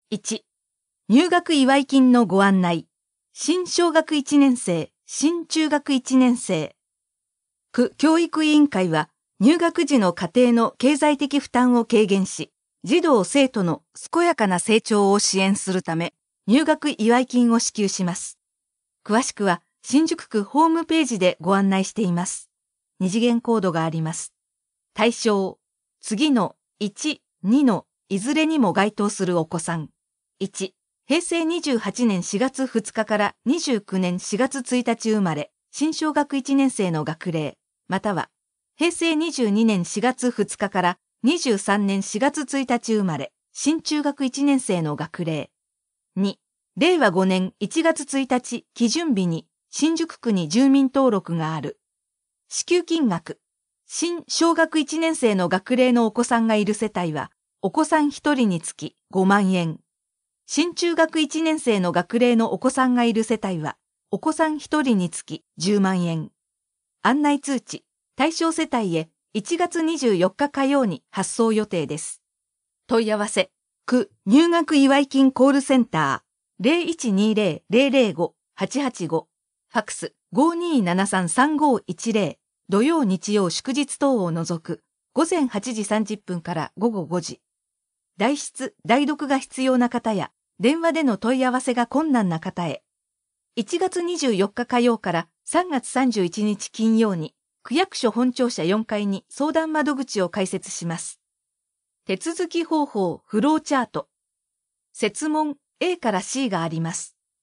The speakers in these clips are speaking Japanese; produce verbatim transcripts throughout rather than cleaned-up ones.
いち、入学祝金のご案内。新小学いちねん生、新中学いちねん生。区教育委員会は、入学時の家庭の経済的負担を軽減し、児童生徒の健やかな成長を支援するため、入学祝金を支給します。詳しくは、新宿区ホームページでご案内しています。二次元コードがあります。対象、次のいち、にのいずれにも該当するお子さん。いち、平成にじゅうはちねんしがつふつかからにじゅうきゅうねんしがつついたち生まれ、新小学いちねん生の学齢、または、平成にじゅうにねんしがつふつかからにじゅうさんねんしがつついたち生まれ、新中学いちねん生の学齢。に、れいわごねんいちがつついたち基準日に新宿区に住民登録がある。支給金額。新小学いちねん生の学齢のお子さんがいる世帯は、お子さんひとりにつきごまんえん。新中学いちねん生の学齢のお子さんがいる世帯は、お子さんひとりにつきじゅうまんえん。案内通知、対象世帯へいちがつにじゅうよっか火曜に発送予定です。問い合わせ、区入学祝金コールセンター ゼロいちにゼロ ゼロゼロご はちはちご、ファックス ごーにーななさん さんごーいちゼロ、土曜日曜祝日等を除く、ごぜんはちじさんじゅっぷんからごごごじ。代筆・代読が必要な方や、電話での問い合わせが困難な方へ。いちがつにじゅうよっか火曜からさんがつさんじゅういちにち金曜に、区役所本庁舎よんかいに相談窓口を開設します。手続き方法フローチャート。設問 A から C があります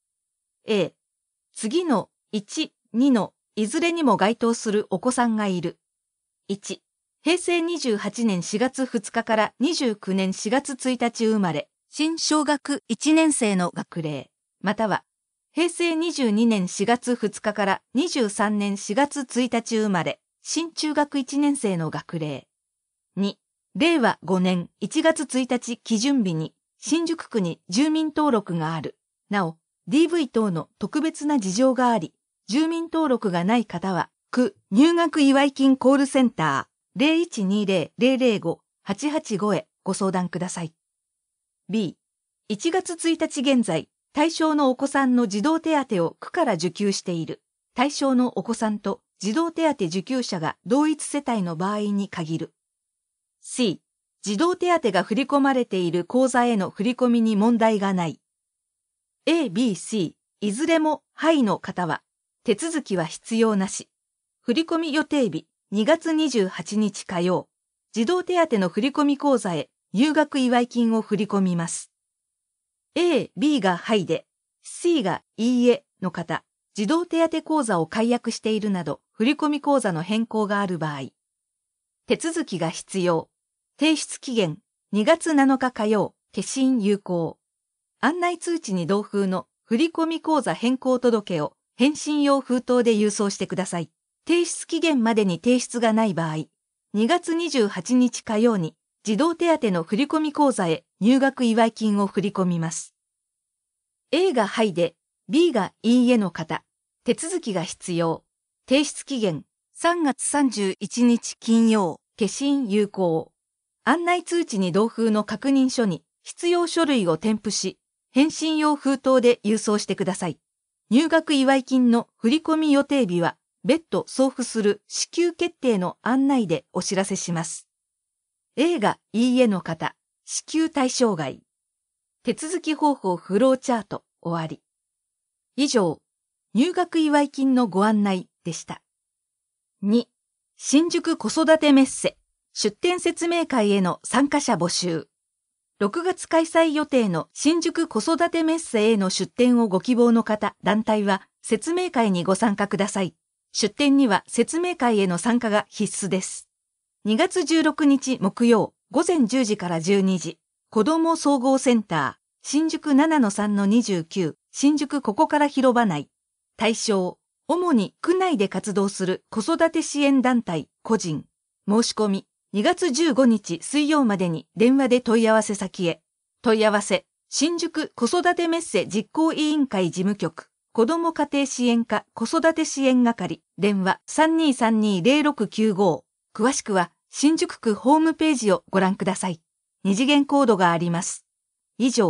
。A、次のいち、にのいずれにも該当するお子さんがいる。いち、平成にじゅうはちねんしがつふつかからにじゅうきゅうねんしがつついたち生まれ、新小学いちねん生の学齢、または、平成にじゅうにねんしがつふつかからにじゅうさんねんしがつついたち生まれ、新中学いちねん生の学齢。に、れいわごねんいちがつついたち基準日に、新宿区に住民登録がある。なお、ディーブイ 等の特別な事情があり、住民登録がない方は、区入学祝金コールセンター ゼロいちにゼロ ゼロゼロご はちはちご へご相談ください。B、いちがつついたち現在、対象のお子さんの児童手当を区から受給している。対象のお子さんと児童手当受給者が同一世帯の場合に限る。C、児童手当が振り込まれている口座への振り込みに問題がない。A、B、C、いずれもはいの方は、手続きは必要なし。振込予定日にがつにじゅうはちにち火曜、児童手当の振込口座へ入学祝金を振り込みます。A、B がはいで、C がいいえの方、児童手当口座を解約しているなど振込口座の変更がある場合、手続きが必要。提出期限にがつなのか火曜、消印有効。案内通知に同封の振込口座変更届を返信用封筒で郵送してください。提出期限までに提出がない場合、にがつにじゅうはちにち火曜に児童手当の振込口座へ入学祝金を振り込みます。A がはいで、B がいいえの方、手続きが必要。提出期限さんがつさんじゅういちにち金曜、消印有効。案内通知に同封の確認書に必要書類を添付し、返信用封筒で郵送してください。入学祝金の振込予定日は、別途送付する支給決定の案内でお知らせします。A がいいえの方、支給対象外。手続き方法フローチャート終わり。以上、入学祝金のご案内でした。に、新宿子育てメッセ、出展説明会への参加者募集。ろくがつ開催予定の新宿子育てメッセへの出展をご希望の方、団体は説明会にご参加ください。出展には説明会への参加が必須です。にがつじゅうろくにち木曜、ごぜんじゅうじからじゅうにじ、子ども総合センター、新宿 ななのさんのにじゅうきゅう、新宿ここから広場内。対象、主に区内で活動する子育て支援団体、個人。申し込み、にがつじゅうごにち水曜までに電話で問い合わせ先へ。問い合わせ、新宿子育てメッセ実行委員会事務局、子ども家庭支援課子育て支援係、電話 さんにーさんにーゼロろくきゅうご。詳しくは新宿区ホームページをご覧ください。二次元コードがあります。以上、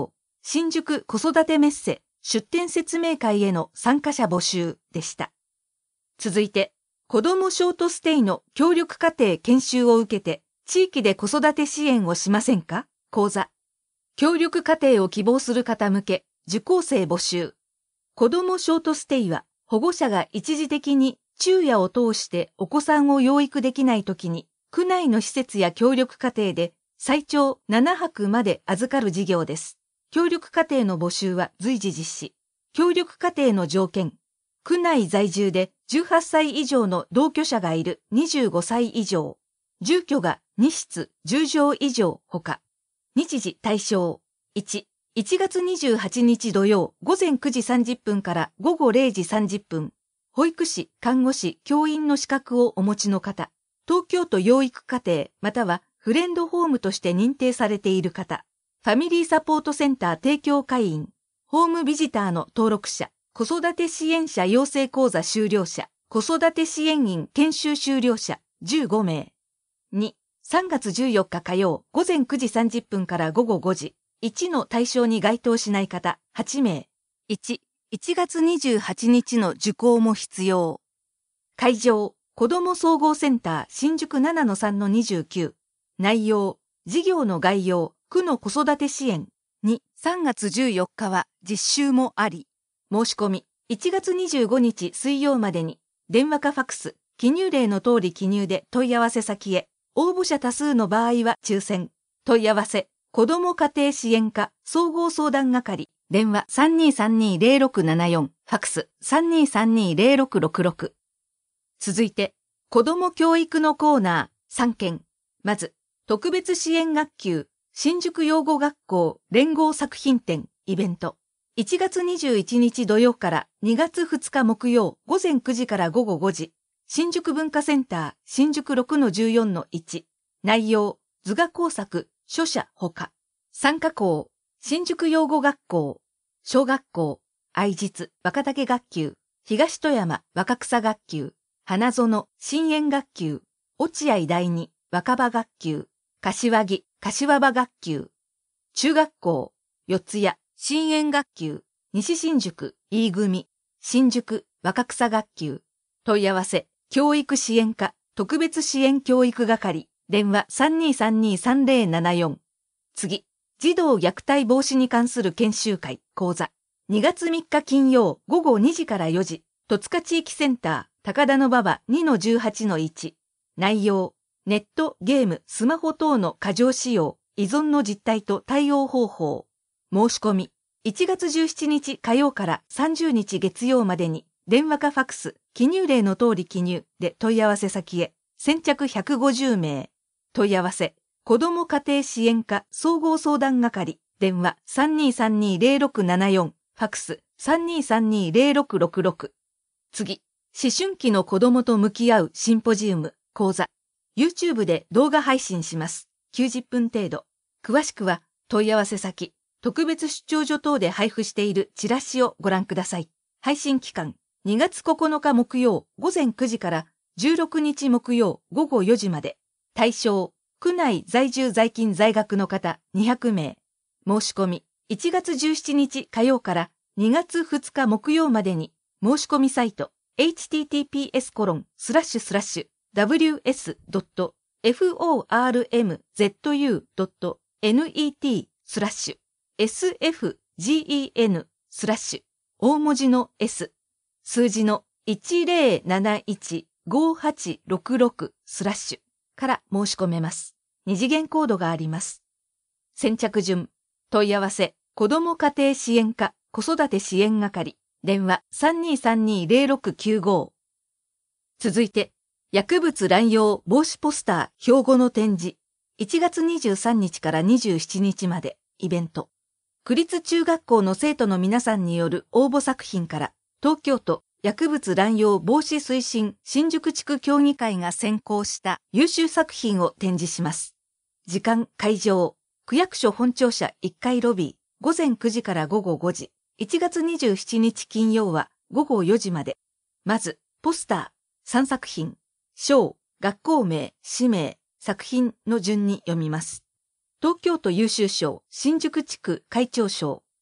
新宿子育てメッセ出展説明会への参加者募集でした。続いて、子どもショートステイの協力家庭研修を受けて、地域で子育て支援をしませんか？講座。協力家庭を希望する方向け、受講生募集。子どもショートステイは、保護者が一時的に昼夜を通してお子さんを養育できないときに、区内の施設や協力家庭で最長ななはくまで預かる事業です。協力家庭の募集は随時実施。協力家庭の条件。区内在住でじゅうはっさい以上の同居者がいるにじゅうごさい以上。住居がに室じゅうじょう以上ほか。日時対象。いち、いちがつにじゅうはちにち土曜午前くじさんじゅっぷんから午後れいじさんじゅっぷん。保育士、看護師、教員の資格をお持ちの方。東京都養育家庭またはフレンドホームとして認定されている方。ファミリーサポートセンター提供会員。ホームビジターの登録者。子育て支援者養成講座修了者。子育て支援員研修修了者じゅうごめい。に、さんがつじゅうよっか火曜午前くじさんじゅっぷんから午後ごじ。いちの対象に該当しない方はちめい。いち、いちがつにじゅうはちにちの受講も必要。会場、子ども総合センター新宿 ななのさんのにじゅうきゅう。内容、事業の概要、区の子育て支援。に、さんがつじゅうよっかは実習もあり。申し込み、いちがつにじゅうごにち水曜までに、電話かファクス、記入例の通り記入で問い合わせ先へ。応募者多数の場合は抽選。問い合わせ、子ども家庭支援課総合相談係。電話 さんにーさんにーぜろろくななよん、ファクス さんにーさんにーぜろろくろくろく。続いて、子ども教育のコーナーさんけん。まず、特別支援学級、新宿養護学校連合作品展イベント。いちがつにじゅういちにち土曜からにがつふつか木曜午前くじから午後ごじ。新宿文化センター新宿 ろくのじゅうよんのいち。内容、図画工作、書写ほか。参加校、新宿養護学校、小学校、愛実、若竹学級、東富山、若草学級、花園、新園学級、落合第二、若葉学級、柏木、柏葉学級、中学校、四谷、新園学級、西新宿、飯組、新宿、若草学級、問い合わせ、教育支援課、特別支援教育係、電話 さんにーさんにーさんぜろななよん。次、児童虐待防止に関する研修会、講座。にがつみっか金曜午後にじからよじ、戸塚地域センター、高田馬場 にのじゅうはちのいち。内容、ネット、ゲーム、スマホ等の過剰使用、依存の実態と対応方法。申し込み、いちがつじゅうしちにち火曜からさんじゅうにち月曜までに、電話かファクス、記入例の通り記入で問い合わせ先へ、先着ひゃくごじゅうめい。問い合わせ、子ども家庭支援課総合相談係、電話 さんにーさんにーぜろろくななよん、ファクス さんにーさんにーぜろろくろくろく。次、思春期の子どもと向き合うシンポジウム、講座。YouTube で動画配信します。きゅうじゅっぷん程度。詳しくは問い合わせ先、特別出張所等で配布しているチラシをご覧ください。配信期間、にがつここのか木曜午前くじからじゅうろくにち木曜午後よじまで。対象、区内在住在勤在学の方にひゃくめい。申し込み、いちがつじゅうしちにち火曜からにがつふつか木曜までに、申し込みサイト、エイチティーティーピーエスコロンスラッシュスラッシュダブリューエスドットフォーアールエムゼットユードットネット スラッシュ エスエフジーイーエヌ スラッシュ大文字の S、数字のいちぜろなないちごはちろくろくスラッシュから申し込めます。二次元コードがあります。先着順、問い合わせ、子ども家庭支援課子育て支援係、電話 さんにーさんにーぜろろくきゅうご。続いて、薬物乱用防止ポスター標語の展示、いちがつにじゅうさんにちからにじゅうしちにちまで、イベント。区立中学校の生徒の皆さんによる応募作品から、東京都薬物乱用防止推進新宿地区協議会が選考した優秀作品を展示します。時間、会場、区役所本庁舎いっかいロビー、午前くじから午後ごじ、いちがつにじゅうしちにち金曜は午後よじまで。まず、ポスター、さんさくひん、章、学校名、氏名、作品の順に読みます。東京都優秀賞、新宿地区会長賞、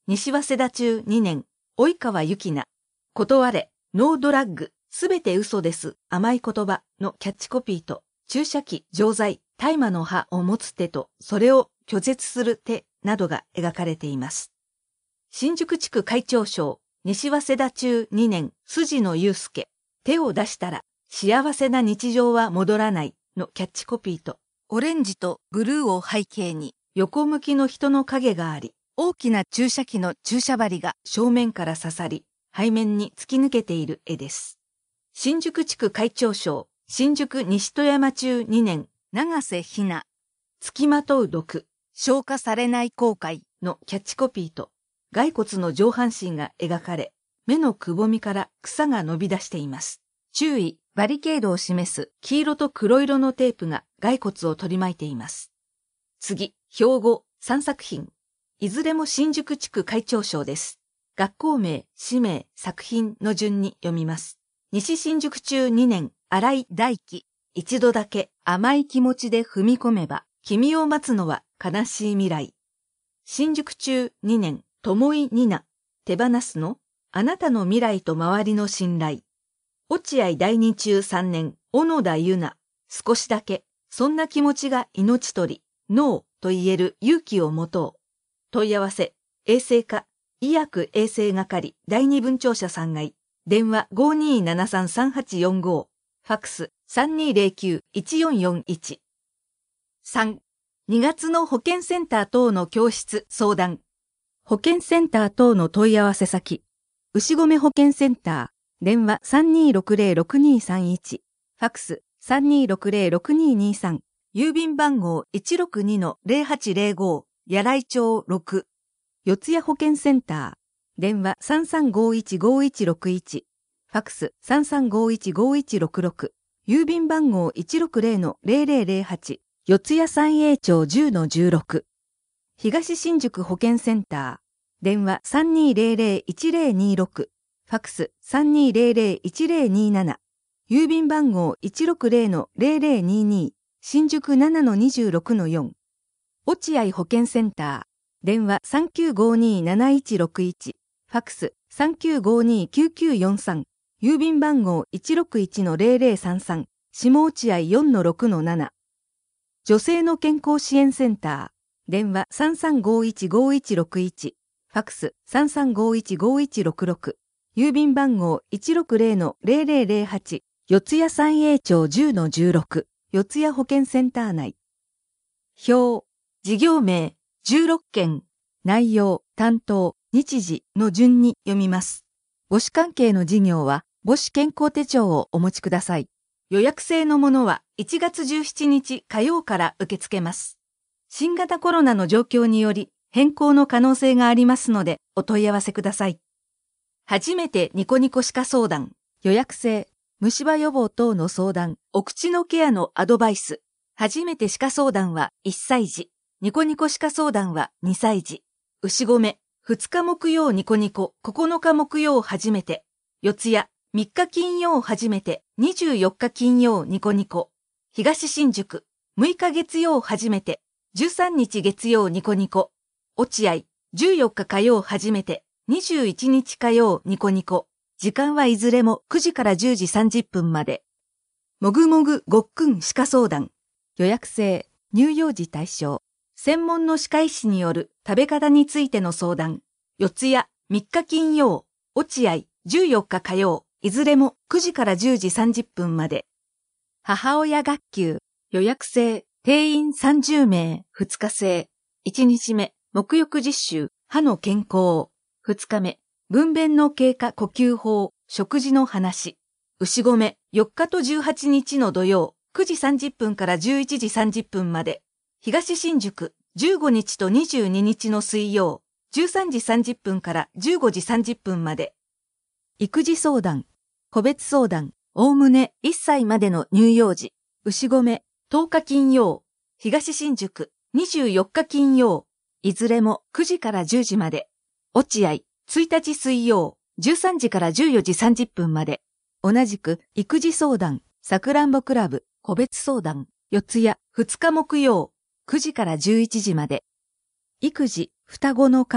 西早稲田中にねん、及川ゆきな。断れ、ノードラッグ、すべて嘘です、甘い言葉のキャッチコピーと、注射器、錠剤、大麻の葉を持つ手と、それを拒絶する手などが描かれています。新宿地区会長賞、西早稲田中にねん、筋野祐介。手を出したら、幸せな日常は戻らないのキャッチコピーと、オレンジとブルーを背景に、横向きの人の影があり、大きな注射器の注射針が正面から刺さり、背面に突き抜けている絵です。新宿地区会長賞、新宿西戸山中にねん、長瀬ひな。付きまとう毒、消化されない後悔のキャッチコピーと、骸骨の上半身が描かれ、目のくぼみから草が伸び出しています。注意、バリケードを示す黄色と黒色のテープが骸骨を取り巻いています。次、標語さんさく品。いずれも新宿地区会長賞です。学校名、氏名、作品の順に読みます。西新宿中にねん、新井大輝。一度だけ甘い気持ちで踏み込めば、君を待つのは悲しい未来。新宿中にねん、友井ニナ。手放すのあなたの未来と周りの信頼。落合第二中さんねん、小野田優奈。少しだけ、そんな気持ちが命取り、ノーと言える勇気を持とう。問い合わせ、衛生課、医薬衛生係第二分庁舎さんがい。電話 ごーにーななさんさんはちよんご。ファックス さんにーぜろきゅういちよんよんいち。さん. にがつの保健センター等の教室相談。保健センター等の問い合わせ先。牛込保健センター。電話 さんにーろくぜろろくにーさんいち。ファックス さんにーろくぜろろくにーにーさん。郵便番号 いちろくにのぜろはちぜろご。柳井町ろく。四谷保健センター。電話 さんさんごいちごいちろくいち。ファックス さんさんごいちごいちろくろく。郵便番号 いちろくぜろのぜろぜろぜろはち。四谷三栄町 じゅうのじゅうろく。東新宿保健センター。電話 さんにーぜろぜろいちぜろにーろく。ファックス さんにーぜろぜろいちぜろにーなな。郵便番号 いちろくぜろのぜろぜろにーにー。新宿 ななのにじゅうろくのよん。落合保健センター。電話 さんきゅうごにーなないちろくいち。ファックス さんきゅうごにーきゅうきゅうよんさん。郵便番号 いちろくいちのぜろぜろさんさん。下落合 よんのろくのなな。女性の健康支援センター。電話 さんさんごいちごいちろくいち。ファックス さんさんごいちごいちろくろく。郵便番号 いちろくぜろのぜろぜろぜろはち。四谷三栄町 じゅうのじゅうろく。四谷保健センター内。表、事業名、じゅうろっけん、内容、担当、日時の順に読みます。母子関係の事業は母子健康手帳をお持ちください。予約制のものはいちがつじゅうしちにち火曜から受け付けます。新型コロナの状況により変更の可能性がありますのでお問い合わせください。初めてニコニコ歯科相談、予約制、虫歯予防等の相談、お口のケアのアドバイス。初めて歯科相談はいっさい児、ニコニコ歯科相談はにさい児。牛込、ふつか木曜ニコニコ、ここのか木曜初めて。四谷、みっか金曜初めて、にじゅうよっか金曜ニコニコ。東新宿、むいか月曜初めて、じゅうさんにち月曜ニコニコ。落合、じゅうよっか火曜初めて、にじゅういちにち火曜ニコニコ。時間はいずれもくじからじゅうじさんじゅっぷんまで。もぐもぐごっくん歯科相談。予約制、乳幼児対象。専門の歯科医師による食べ方についての相談。四谷、みっか金曜。落合、じゅうよっか火曜。いずれもくじからじゅうじさんじゅっぷんまで。母親学級。予約制、定員さんじゅうめい。ふつか制。いちにちめ、沐浴実習、歯の健康。ふつかめ、分娩の経過呼吸法、食事の話。牛込、よっかとじゅうはちにちの土曜、くじさんじゅっぷんからじゅういちじさんじゅっぷんまで。東新宿、じゅうごにちとにじゅうににちの水曜、じゅうさんじさんじゅっぷんからじゅうごじさんじゅっぷんまで。育児相談、個別相談、おおむねいっさいまでの乳幼児。牛込、とおか金曜、東新宿、にじゅうよっか金曜、いずれもくじからじゅうじまで。落合、ついたち水曜、じゅうさんじからじゅうよじさんじゅっぷんまで。同じく、育児相談、さくらんぼクラブ、個別相談、四谷、ふつか木曜、くじからじゅういちじまで。育児、双子の会、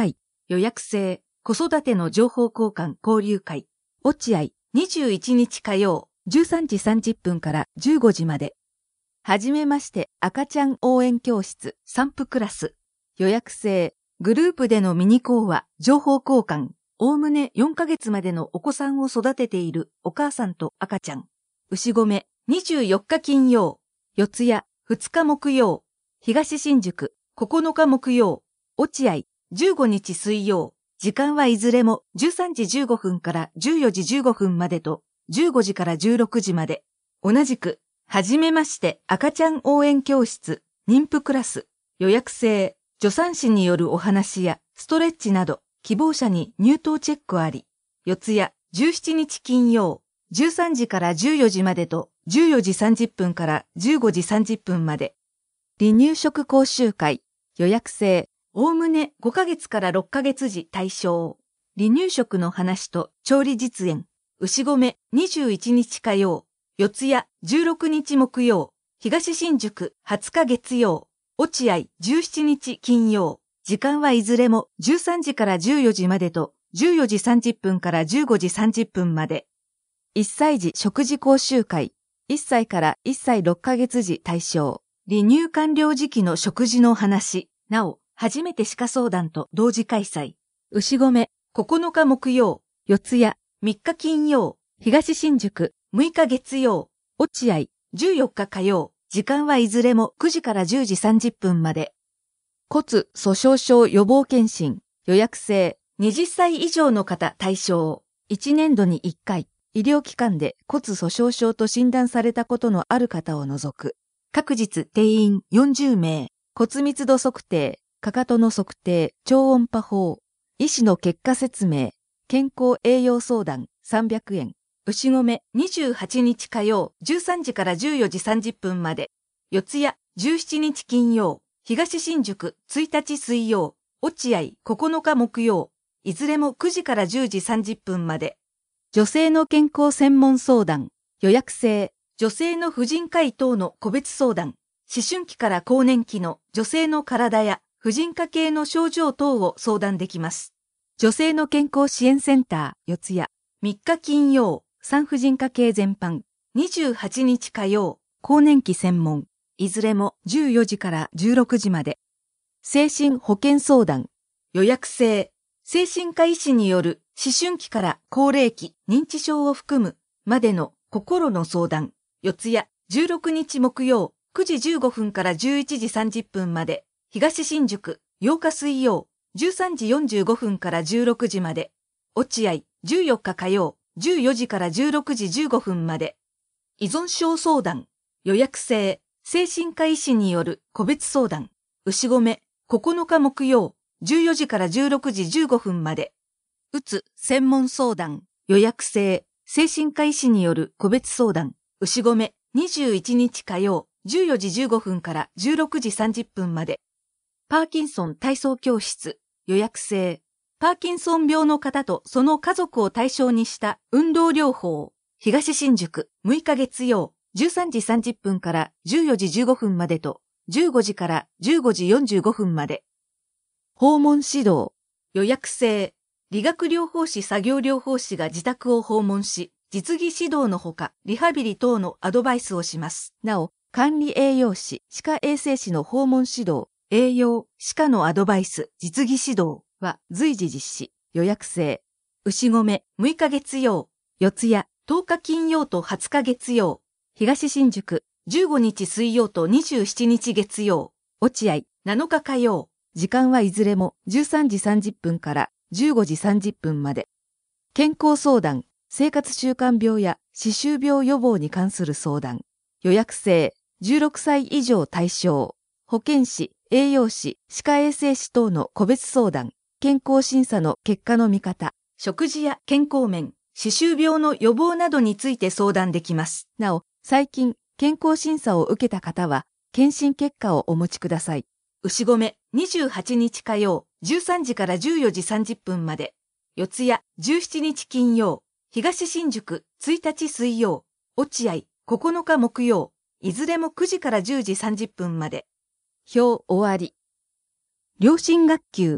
予約制、子育ての情報交換交流会、落合、にじゅういちにち火曜、じゅうさんじさんじゅっぷんからじゅうごじまで。はじめまして赤ちゃん応援教室、散歩クラス、予約制、グループでのミニ講話、情報交換、おおむねよんかげつまでのお子さんを育てているお母さんと赤ちゃん、牛込、にじゅうよっか金曜、四谷、ふつか木曜、東新宿、ここのか木曜、落合、じゅうごにち水曜、時間はいずれもじゅうさんじじゅうごふんからじゅうよじじゅうごふんまでとじゅうごじからじゅうろくじまで。同じく、はじめまして赤ちゃん応援教室、妊婦クラス、予約制、助産師によるお話やストレッチなど、希望者に入湯チェックあり。四谷、じゅうしちにち金曜、じゅうさんじからじゅうよじまでとじゅうよじさんじゅっぷんからじゅうごじさんじゅっぷんまで。離乳食講習会、予約制、おおむねごかげつからろっかげつ時対象。離乳食の話と調理実演。牛込にじゅういちにち火曜。四谷じゅうろくにち木曜。東新宿はつか月曜。落合じゅうしちにち金曜。時間はいずれもじゅうさんじからじゅうよじまでとじゅうよじさんじゅっぷんからじゅうごじさんじゅっぷんまで。いっさい児食事講習会。いっさいからいっさいろっかげつ時対象。離乳完了時期の食事の話。なお、初めて歯科相談と同時開催。牛込、ここのか木曜、四谷、みっか金曜、東新宿、むいか月曜、落合、じゅうよっか火曜、時間はいずれもくじからじゅうじさんじゅっぷんまで。骨粗鬆症予防検診、予約制、はたち以上の方対象。いちねんどにいっかい、医療機関で骨粗鬆症と診断されたことのある方を除く。各日定員よんじゅうめい、骨密度測定、かかとの測定、超音波法、医師の結果説明、健康栄養相談さんびゃくえん。牛込にじゅうはちにち火曜じゅうさんじからじゅうよじさんじゅっぷんまで。四谷じゅうしちにち金曜、東新宿ついたち水曜、落合ここのか木曜、いずれもくじからじゅうじさんじゅっぷんまで。女性の健康専門相談、予約制、女性の婦人科医等の個別相談、思春期から更年期の女性の体や婦人科系の症状等を相談できます。女性の健康支援センター、四谷、みっか金曜、産婦人科系全般、にじゅうはちにち火曜、更年期専門、いずれもじゅうよじからじゅうろくじまで。精神保健相談、予約制、精神科医師による思春期から高齢期、認知症を含むまでの心の相談、四谷、じゅうろくにち木曜、くじじゅうごふんからじゅういちじさんじゅっぷんまで。東新宿、ようか水曜、じゅうさんじよんじゅうごふんからじゅうろくじまで。落合、じゅうよっか火曜、じゅうよじからじゅうろくじじゅうごふんまで。依存症相談、予約制、精神科医師による個別相談。牛込、ここのか木曜、じゅうよじからじゅうろくじじゅうごふんまで。うつ専門相談、予約制、精神科医師による個別相談。牛込、にじゅういちにち火曜、じゅうよじじゅうごふんからじゅうろくじさんじゅっぷんまで。パーキンソン体操教室、予約制。パーキンソン病の方とその家族を対象にした運動療法。東新宿、むいか月曜、じゅうさんじさんじゅっぷんからじゅうよじじゅうごふんまでと、じゅうごじからじゅうごじよんじゅうごふんまで。訪問指導、予約制。理学療法士作業療法士が自宅を訪問し、実技指導のほか、リハビリ等のアドバイスをします。なお、管理栄養士、歯科衛生士の訪問指導、栄養、歯科のアドバイス、実技指導は随時実施、予約制。牛込、むいか月曜、四谷、とおか金曜とはつか月曜、東新宿、じゅうごにち水曜とにじゅうしちにち月曜、落合、なのか火曜、時間はいずれもじゅうさんじさんじゅっぷんからじゅうごじさんじゅっぷんまで。健康相談、生活習慣病や歯周病予防に関する相談、予約制、じゅうろくさい以上対象、保健師、栄養士、歯科衛生士等の個別相談、健康審査の結果の見方、食事や健康面、歯周病の予防などについて相談できます。なお、最近、健康審査を受けた方は、検診結果をお持ちください。牛込、にじゅうはちにち火曜、じゅうさんじからじゅうよじさんじゅっぷんまで。四谷、じゅうしちにち金曜、東新宿、ついたち水曜、落合、ここのか木曜、いずれもくじからじゅうじさんじゅっぷんまで。表終わり。両親学級、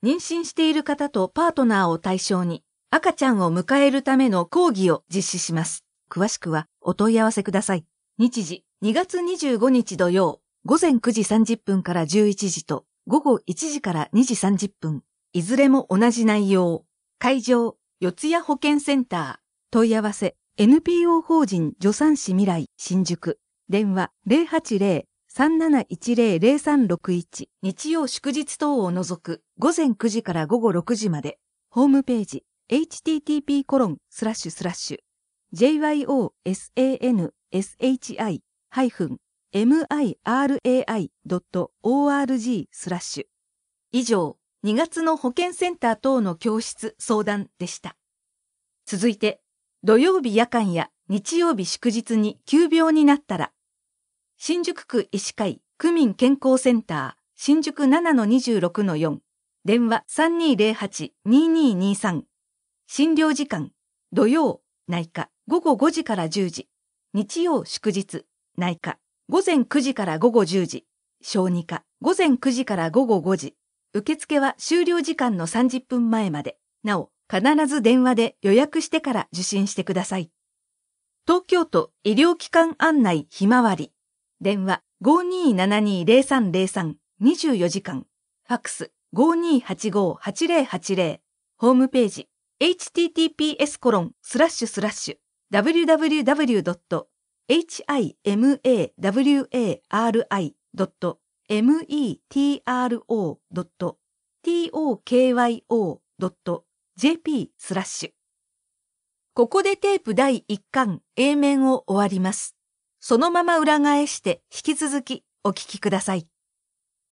妊娠している方とパートナーを対象に赤ちゃんを迎えるための講義を実施します。詳しくはお問い合わせください。日時、にがつにじゅうごにち土曜、ごぜんくじさんじゅっぷんからじゅういちじとごごいちじからにじさんじゅっぷん。いずれも同じ内容。会場、四谷保健センター。問い合わせ、エヌピーオー 法人助産師未来新宿。電話 ゼロはちゼロ さんなないちゼロ ゼロさんろくいち。日曜祝日等を除くごぜんくじからごごろくじまで。ホームページ、エイチティーティーピーコロンスラッシュスラッシュジェイワイオーエスエーエヌエスエイチアイハイフンエムアイアールエーアイドットオーアールジー スラッシュ。以上、にがつの保健センター等の教室相談でした。続いて、土曜日夜間や日曜日祝日に急病になったら、新宿区医師会区民健康センター新宿 ななのにじゅうろくのよん 電話 さんにーぜろはち にーにーにーさん。診療時間、土曜、内科ごごごじからじゅうじ、日曜祝日、内科ごぜんくじからごごじゅうじ、小児科ごぜんくじからごごごじ。受付は終了時間のさんじゅっぷんまえまで。なお、必ず電話で予約してから受診してください。東京都医療機関案内ひまわり。電話 ごにーななにーぜろさんぜろさん にじゅうよじかん。ファックス ごにーはちごーはちぜろはちぜろ。ホームページ エイチティーティーピーエスコロンスラッシュスラッシュダブリューダブリューダブリュードットエイチアイエムエーダブリューエーアールアイドットエムイーティーアールオードットトーキョードットジェーピー スラッシュ。ここでテープだいいっかん A 面を終わります。そのまま裏返して引き続きお聞きください。